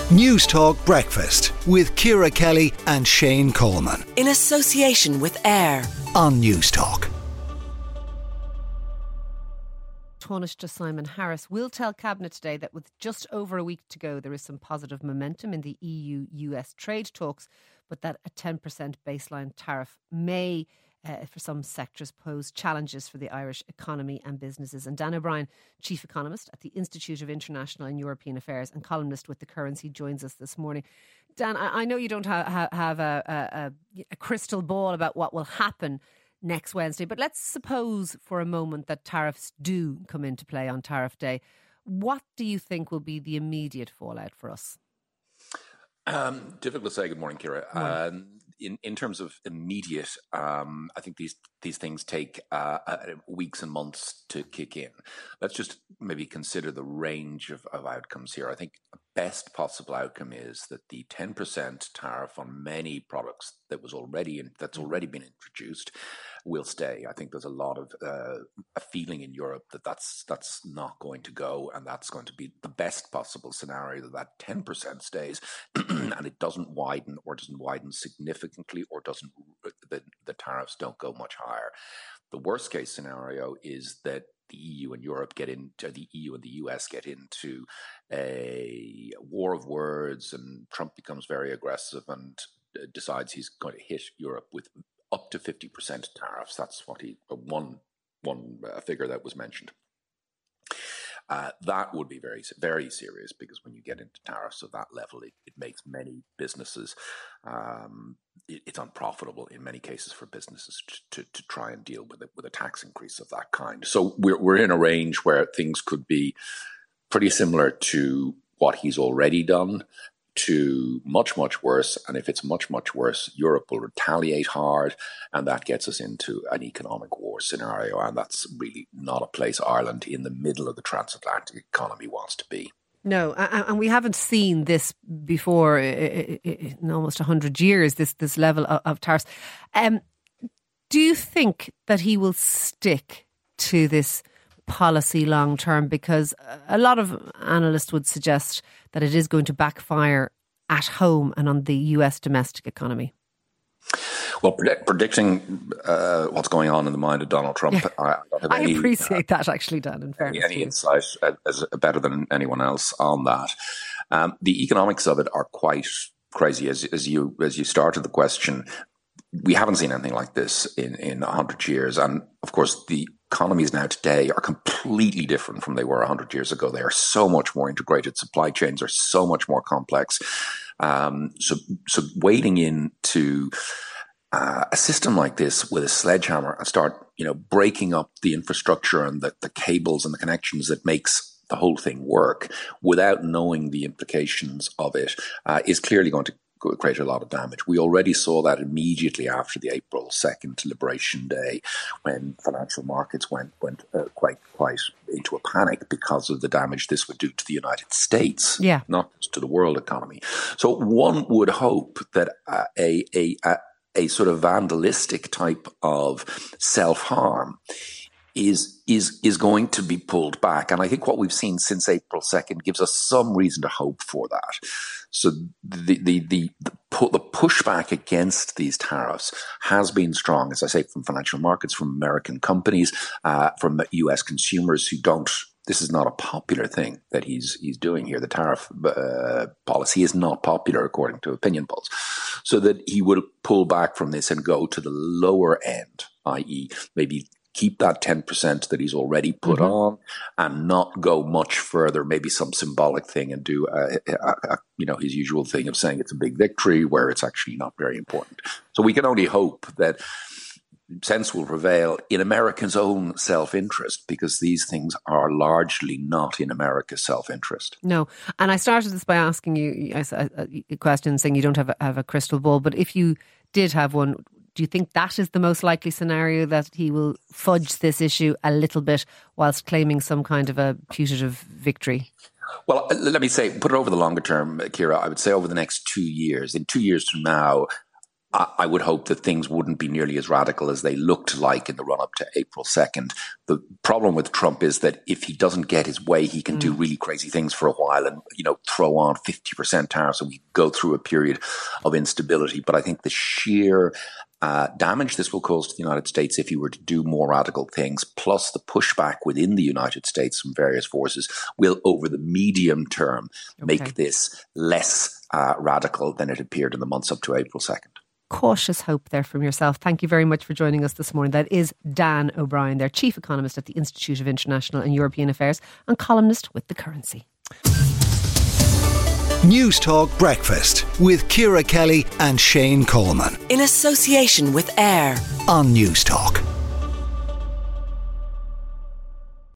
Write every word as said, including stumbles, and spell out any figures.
News Talk Breakfast with Ciara Kelly and Shane Coleman. In association with AIR on News Talk. Taoiseach Simon Harris will tell Cabinet today that with just over a week to go, there is some positive momentum in the E U U S trade talks, but that a ten percent baseline tariff may, uh, for some sectors, pose challenges for the Irish economy and businesses. And Dan O'Brien, Chief Economist at the Institute of International and European Affairs and columnist with The Currency, joins us this morning. Dan, I, I know you don't ha- ha- have a, a, a crystal ball about what will happen next Wednesday, but let's suppose for a moment that tariffs do come into play on tariff day. What do you think will be the immediate fallout for us? Um, difficult to say. Good morning, Ciara. Um, in in terms of immediate, um, I think these these things take uh, uh, weeks and months to kick in. Let's just maybe consider the range of, of outcomes here. I think the best possible outcome is that the ten percent tariff on many products that was already in, that's already been introduced will stay. I think there's a lot of uh, a feeling in Europe that that's that's not going to go, and that's going to be the best possible scenario, that that ten percent stays and it doesn't widen or doesn't widen significantly or doesn't the, the tariffs don't go much higher. The worst case scenario is that the E U and Europe get into the E U and the U S get into a war of words, and Trump becomes very aggressive and decides he's going to hit Europe with up to fifty percent tariffs. That's what he one one uh, figure that was mentioned. Uh, that would be very, very serious, because when you get into tariffs of that level, it, it makes many businesses, um, it, it's unprofitable in many cases for businesses to, to, to try and deal with it with a tax increase of that kind. So we're we're in a range where things could be pretty similar to what he's already done, to much, much worse. And if it's much, much worse, Europe will retaliate hard, and that gets us into an economic war scenario. And that's really not a place Ireland, in the middle of the transatlantic economy, wants to be. No, and we haven't seen this before in almost one hundred years, this this level of tariffs. Um, do you think that he will stick to this policy long term? Because a lot of analysts would suggest that it is going to backfire at home and on the U S domestic economy. Well, predict, predicting uh, what's going on in the mind of Donald Trump, yeah. I, don't have I any, appreciate uh, that, actually, Dan, in fairness. Any, any insight as, as better than anyone else on that. Um, the economics of it are quite crazy. As, as you as you started the question, we haven't seen anything like this in, in one hundred years. And of course, the economies now today are completely different from they were one hundred years ago. They are so much more integrated. Supply chains are so much more complex. Um, so, so wading into uh, a system like this with a sledgehammer and start, you know, breaking up the infrastructure and the, the cables and the connections that makes the whole thing work without knowing the implications of it uh, is clearly going to create a lot of damage. We already saw that immediately after the April second Liberation Day, when financial markets went went uh, quite quite into a panic because of the damage this would do to the United States, yeah. not just to the world economy. So one would hope that uh, a, a a a sort of vandalistic type of self-harm is is is going to be pulled back. And I think what we've seen since April second gives us some reason to hope for that. So the the the the, pu- the pushback against these tariffs has been strong, as I say, from financial markets, from American companies, uh, from U S consumers who don't. This is not a popular thing that he's he's doing here. The tariff uh, policy is not popular according to opinion polls. So that he will pull back from this and go to the lower end, that is, maybe keep that ten percent that he's already put mm-hmm. on and not go much further, maybe some symbolic thing, and do, a, a, a, you know, his usual thing of saying it's a big victory where it's actually not very important. So we can only hope that sense will prevail in Americans' own self-interest, because these things are largely not in America's self-interest. No. And I started this by asking you a question saying you don't have a, have a crystal ball, but if you did have one, do you think that is the most likely scenario, that he will fudge this issue a little bit whilst claiming some kind of a putative victory? Well, let me say, put it over the longer term, Ciara, I would say over the next two years. In two years from now, I would hope that things wouldn't be nearly as radical as they looked like in the run-up to April second. The problem with Trump is that if he doesn't get his way, he can mm. do really crazy things for a while and, you know, throw on fifty percent tariffs and we go through a period of instability. But I think the sheer uh, damage this will cause to the United States if he were to do more radical things, plus the pushback within the United States from various forces, will, over the medium term, okay. make this less uh, radical than it appeared in the months up to April second. Cautious hope there from yourself. Thank you very much for joining us this morning. That is Dan O'Brien, their chief economist at the Institute of International and European Affairs and columnist with The Currency. News Talk Breakfast with Ciara Kelly and Shane Coleman. In association with AIR on News Talk.